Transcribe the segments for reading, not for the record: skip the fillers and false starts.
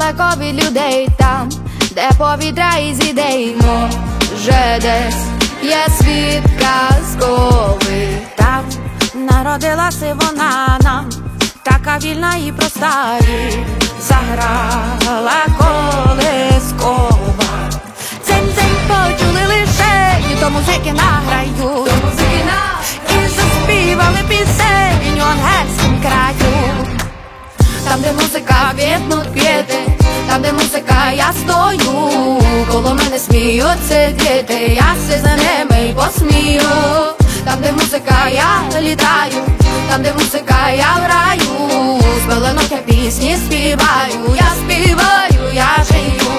далеко від людей, там, де повітря із ідей. Може десь є світ казковий. Там народилася вона нам, така вільна і проста, і заграла колискова. Дзень-дзень почули лише, і то музики награють, і заспівали пісень у ангельськім краю. Там, де музика, квітнуть квіти, там, де музика, я стою, коло мене сміються діти, я се за ними й посмію. Там, де музика, я літаю, там, де музика, я в раю, з пеленок я пісні співаю, я співаю, я жию.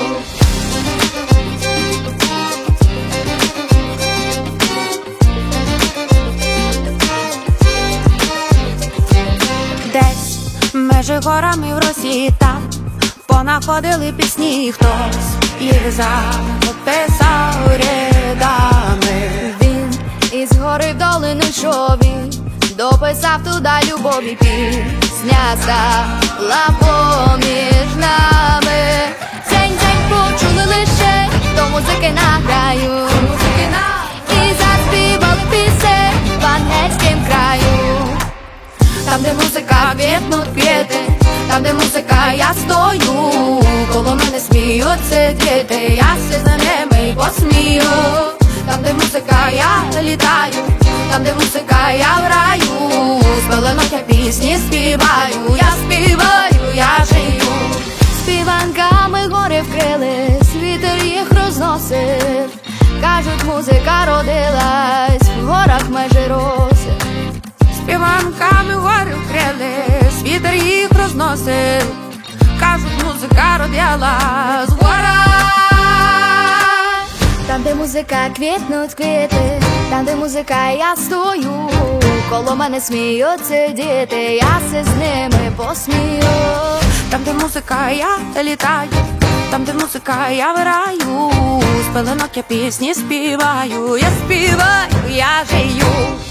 Десь межі горами в росі там понаходили пісні, хтось їх записав рядами. Він із гори в долину йшов, він дописав туди любові, пісня стала поміж нами. Дзень-дзень почули лише, до музики награю, і заспівали пісень в ангельськім краю. Там, де музика, квітнуть квіти, там, де музика, я стою, коло мене сміються діти, я се за ними й посмію. Там, де музика, я літаю, там, де музика, я в раю, з пеленок я пісні співаю, я співаю, я жию. Співанками гори вкрились, вітер їх розносив, кажуть, музика родилась в горах межі роси. Співанками гори вкрились, вітер їх розносив, кажуть, музика родилась в горах. Там, де музика, квітнуть квіти, там, де музика, я стою, коло мене сміються діти, я се з ними посмію. Там, де музика, я літаю, там, де музика, я в раю, з пеленок я пісні співаю, я співаю, я жию.